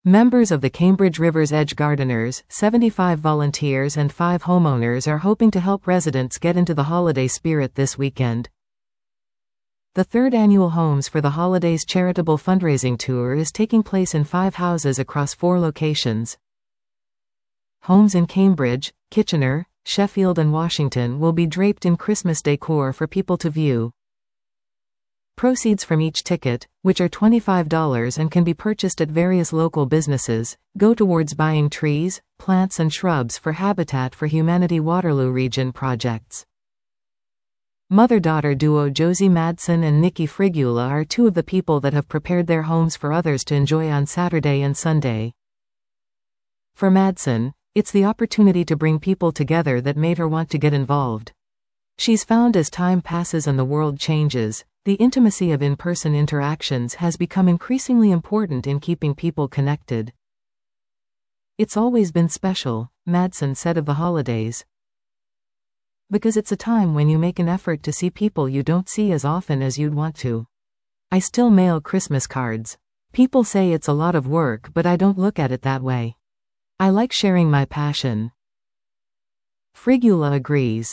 Members of the Cambridge River's Edge Gardeners, 75 volunteers and 5 homeowners are hoping to help residents get into the holiday spirit this weekend. The third annual Homes for the Holidays charitable fundraising tour is taking place in 5 houses across 4 locations. Homes in Cambridge, Kitchener, Sheffield and Washington will be draped in Christmas decor for people to view. Proceeds from each ticket, which are $25 and can be purchased at various local businesses, go towards buying trees, plants and shrubs for Habitat for Humanity Waterloo Region projects. Mother-daughter duo Josie Madsen and Nikki Frigula are 2 of the people that have prepared their homes for others to enjoy on Saturday and Sunday. For Madsen, it's the opportunity to bring people together that made her want to get involved. She's found as time passes and the world changes, the intimacy of in-person interactions has become increasingly important in keeping people connected. It's always been special, Madsen said of the holidays. Because it's a time when you make an effort to see people you don't see as often as you'd want to. I still mail Christmas cards. People say it's a lot of work, but I don't look at it that way. I like sharing my passion. Frigula agrees.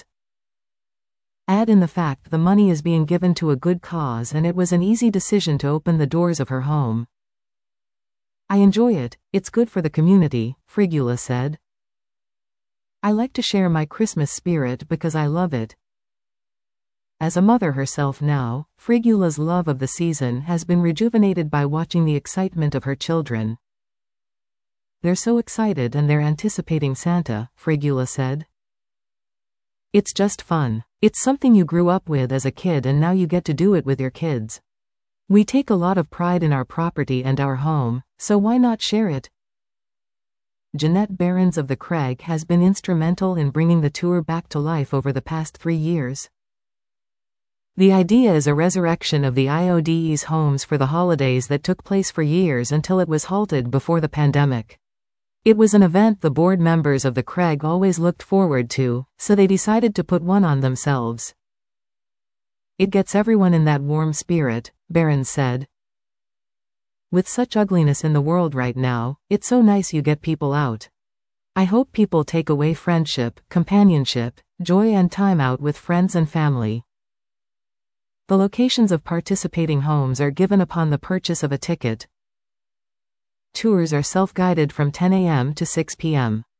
Add in the fact the money is being given to a good cause and it was an easy decision to open the doors of her home. I enjoy it, it's good for the community, Frigula said. I like to share my Christmas spirit because I love it. As a mother herself now, Frigula's love of the season has been rejuvenated by watching the excitement of her children. They're so excited and they're anticipating Santa, Frigula said. It's just fun. It's something you grew up with as a kid and now you get to do it with your kids. We take a lot of pride in our property and our home, so why not share it? Jeanette Behrens of the Craig has been instrumental in bringing the tour back to life over the past 3 years. The idea is a resurrection of the IODE's Homes for the Holidays that took place for years until it was halted before the pandemic. It was an event the board members of the Craig always looked forward to, so they decided to put one on themselves. It gets everyone in that warm spirit, Behrens said. With such ugliness in the world right now, it's so nice you get people out. I hope people take away friendship, companionship, joy and time out with friends and family. The locations of participating homes are given upon the purchase of a ticket. Tours are self-guided from 10 a.m. to 6 p.m.